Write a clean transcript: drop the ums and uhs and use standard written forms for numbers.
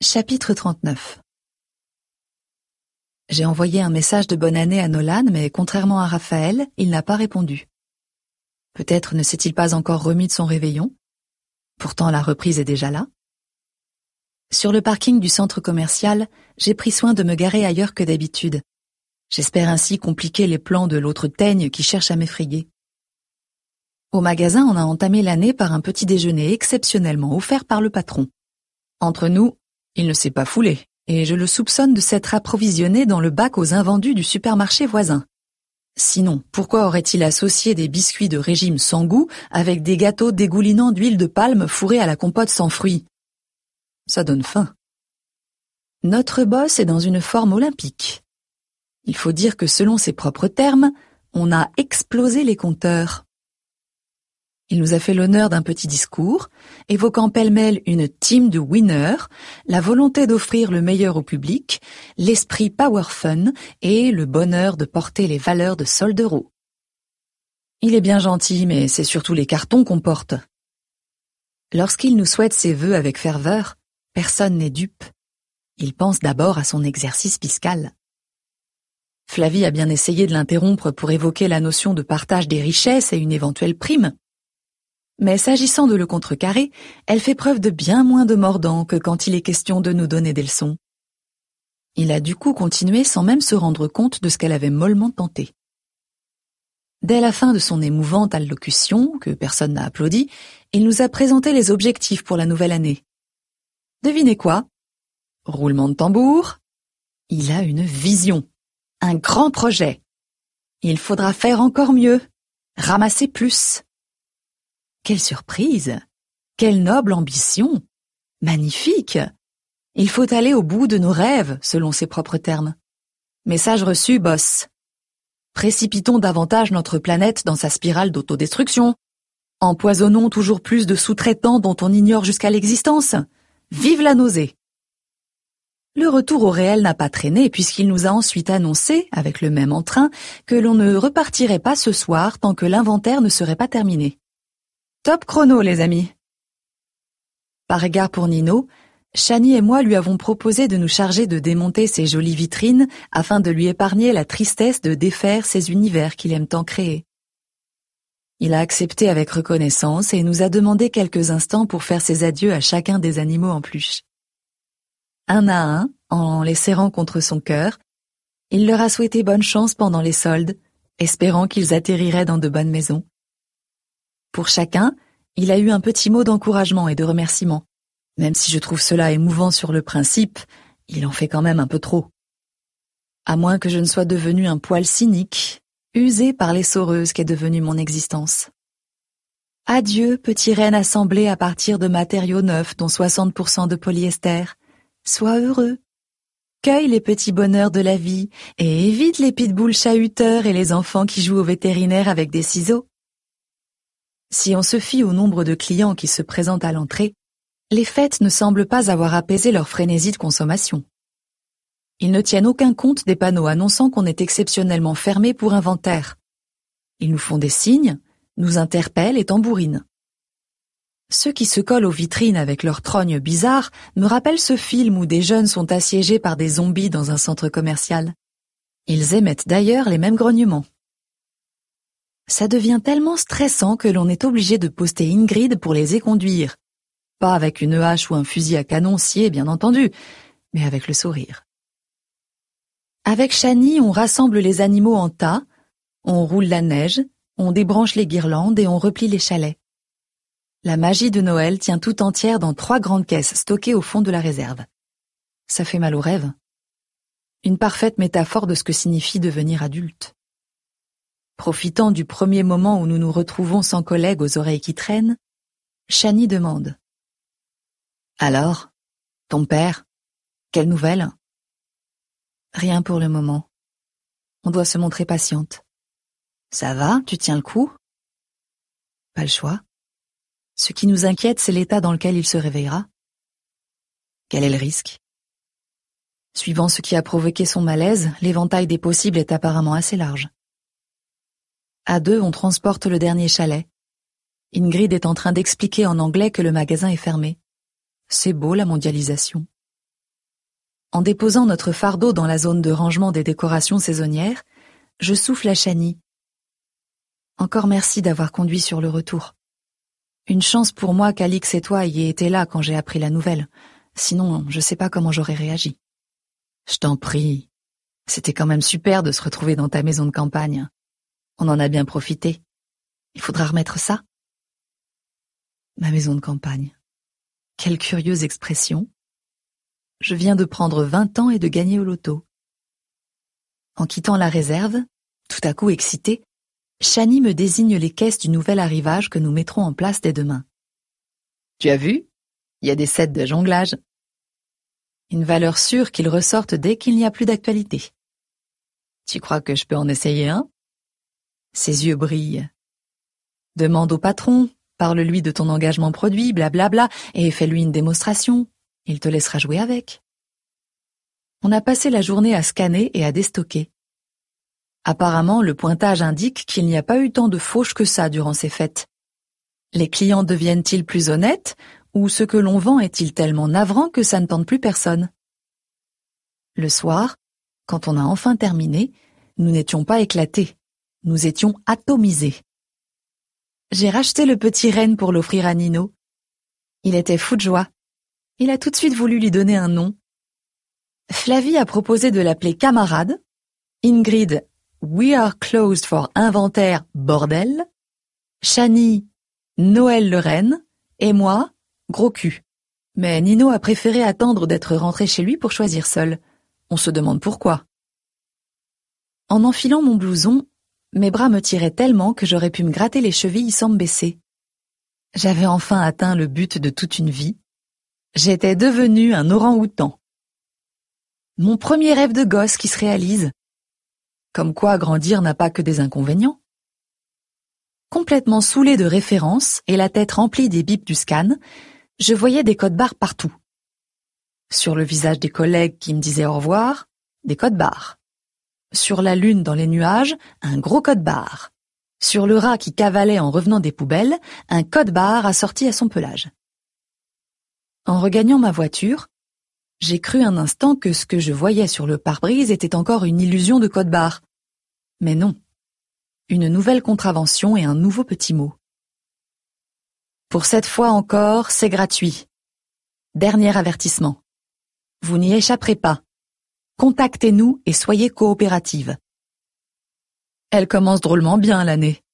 Chapitre 39. J'ai envoyé un message de bonne année à Nolan, mais contrairement à Raphaël, il n'a pas répondu. Peut-être ne s'est-il pas encore remis de son réveillon. Pourtant la reprise est déjà là. Sur le parking du centre commercial, j'ai pris soin de me garer ailleurs que d'habitude. J'espère ainsi compliquer les plans de l'autre teigne qui cherche à m'effrayer. Au magasin, on a entamé l'année par un petit déjeuner exceptionnellement offert par le patron. Entre nous, il ne s'est pas foulé, et je le soupçonne de s'être approvisionné dans le bac aux invendus du supermarché voisin. Sinon, pourquoi aurait-il associé des biscuits de régime sans goût avec des gâteaux dégoulinants d'huile de palme fourrés à la compote sans fruits? Ça donne faim. Notre boss est dans une forme olympique. Il faut dire que selon ses propres termes, on a explosé les compteurs. Il nous a fait l'honneur d'un petit discours, évoquant pêle-mêle une team de winners, la volonté d'offrir le meilleur au public, l'esprit power fun et le bonheur de porter les valeurs de Soldereau. Il est bien gentil, mais c'est surtout les cartons qu'on porte. Lorsqu'il nous souhaite ses vœux avec ferveur, personne n'est dupe. Il pense d'abord à son exercice fiscal. Flavie a bien essayé de l'interrompre pour évoquer la notion de partage des richesses et une éventuelle prime. Mais s'agissant de le contrecarrer, elle fait preuve de bien moins de mordant que quand il est question de nous donner des leçons. Il a du coup continué sans même se rendre compte de ce qu'elle avait mollement tenté. Dès la fin de son émouvante allocution, que personne n'a applaudi, il nous a présenté les objectifs pour la nouvelle année. Devinez quoi? Roulement de tambour. Il a une vision, un grand projet. Il faudra faire encore mieux, ramasser plus. Quelle surprise! Quelle noble ambition! Magnifique! Il faut aller au bout de nos rêves, selon ses propres termes. Message reçu, boss. Précipitons davantage notre planète dans sa spirale d'autodestruction. Empoisonnons toujours plus de sous-traitants dont on ignore jusqu'à l'existence. Vive la nausée! Le retour au réel n'a pas traîné puisqu'il nous a ensuite annoncé, avec le même entrain, que l'on ne repartirait pas ce soir tant que l'inventaire ne serait pas terminé. Top chrono, les amis. Par égard pour Nino, Chani et moi lui avons proposé de nous charger de démonter ses jolies vitrines afin de lui épargner la tristesse de défaire ces univers qu'il aime tant créer. Il a accepté avec reconnaissance et nous a demandé quelques instants pour faire ses adieux à chacun des animaux en peluche. Un à un, en les serrant contre son cœur, il leur a souhaité bonne chance pendant les soldes, espérant qu'ils atterriraient dans de bonnes maisons. Pour chacun, il a eu un petit mot d'encouragement et de remerciement. Même si je trouve cela émouvant sur le principe, il en fait quand même un peu trop. À moins que je ne sois devenu un poil cynique, usé par l'essoreuse qu'est devenue mon existence. Adieu, petit renne assemblé à partir de matériaux neufs dont 60% de polyester. Sois heureux. Cueille les petits bonheurs de la vie et évite les pitbulls chahuteurs et les enfants qui jouent au vétérinaire avec des ciseaux. Si on se fie au nombre de clients qui se présentent à l'entrée, les fêtes ne semblent pas avoir apaisé leur frénésie de consommation. Ils ne tiennent aucun compte des panneaux annonçant qu'on est exceptionnellement fermé pour inventaire. Ils nous font des signes, nous interpellent et tambourinent. Ceux qui se collent aux vitrines avec leurs trognes bizarres me rappellent ce film où des jeunes sont assiégés par des zombies dans un centre commercial. Ils émettent d'ailleurs les mêmes grognements. Ça devient tellement stressant que l'on est obligé de poster Ingrid pour les éconduire. Pas avec une hache ou un fusil à canon scié, bien entendu, mais avec le sourire. Avec Chani, on rassemble les animaux en tas, on roule la neige, on débranche les guirlandes et on replie les chalets. La magie de Noël tient tout entière dans 3 grandes caisses stockées au fond de la réserve. Ça fait mal au rêve. Une parfaite métaphore de ce que signifie devenir adulte. Profitant du premier moment où nous nous retrouvons sans collègues aux oreilles qui traînent, Chani demande. Alors, ton père, quelle nouvelle? Rien pour le moment. On doit se montrer patiente. Ça va, tu tiens le coup? Pas le choix. Ce qui nous inquiète, c'est l'état dans lequel il se réveillera. Quel est le risque? Suivant ce qui a provoqué son malaise, l'éventail des possibles est apparemment assez large. À 2, on transporte le dernier chalet. Ingrid est en train d'expliquer en anglais que le magasin est fermé. C'est beau, la mondialisation. En déposant notre fardeau dans la zone de rangement des décorations saisonnières, je souffle à Chani. Encore merci d'avoir conduit sur le retour. Une chance pour moi qu'Alix et toi ayez été là quand j'ai appris la nouvelle. Sinon, je sais pas comment j'aurais réagi. Je t'en prie. C'était quand même super de se retrouver dans ta maison de campagne. On en a bien profité. Il faudra remettre ça. Ma maison de campagne. Quelle curieuse expression. Je viens de prendre 20 ans et de gagner au loto. En quittant la réserve, tout à coup excitée, Chani me désigne les caisses du nouvel arrivage que nous mettrons en place dès demain. Tu as vu? Il y a des sets de jonglage. Une valeur sûre qu'ils ressortent dès qu'il n'y a plus d'actualité. Tu crois que je peux en essayer un? Ses yeux brillent. Demande au patron, parle-lui de ton engagement produit, blablabla, et fais-lui une démonstration. Il te laissera jouer avec. On a passé la journée à scanner et à déstocker. Apparemment, le pointage indique qu'il n'y a pas eu tant de fauches que ça durant ces fêtes. Les clients deviennent-ils plus honnêtes, ou ce que l'on vend est-il tellement navrant que ça ne tente plus personne? Le soir, quand on a enfin terminé, nous n'étions pas éclatés, nous étions atomisés. J'ai racheté le petit renne pour l'offrir à Nino. Il était fou de joie. Il a tout de suite voulu lui donner un nom. Flavie a proposé de l'appeler Camarade, Ingrid, We are closed for inventaire, bordel, Chani, Noël le renne, et moi, Gros cul. Mais Nino a préféré attendre d'être rentré chez lui pour choisir seul. On se demande pourquoi. En enfilant mon blouson, mes bras me tiraient tellement que j'aurais pu me gratter les chevilles sans me baisser. J'avais enfin atteint le but de toute une vie. J'étais devenu un orang-outan. Mon premier rêve de gosse qui se réalise. Comme quoi grandir n'a pas que des inconvénients. Complètement saoulé de références et la tête remplie des bips du scan, je voyais des codes barres partout. Sur le visage des collègues qui me disaient au revoir, des codes barres. Sur la lune dans les nuages, un gros code barre. Sur le rat qui cavalait en revenant des poubelles, un code barre assorti à son pelage. En regagnant ma voiture, j'ai cru un instant que ce que je voyais sur le pare-brise était encore une illusion de code barre. Mais non. Une nouvelle contravention et un nouveau petit mot. Pour cette fois encore, c'est gratuit. Dernier avertissement. Vous n'y échapperez pas. Contactez-nous et soyez coopérative. Elle commence drôlement bien l'année.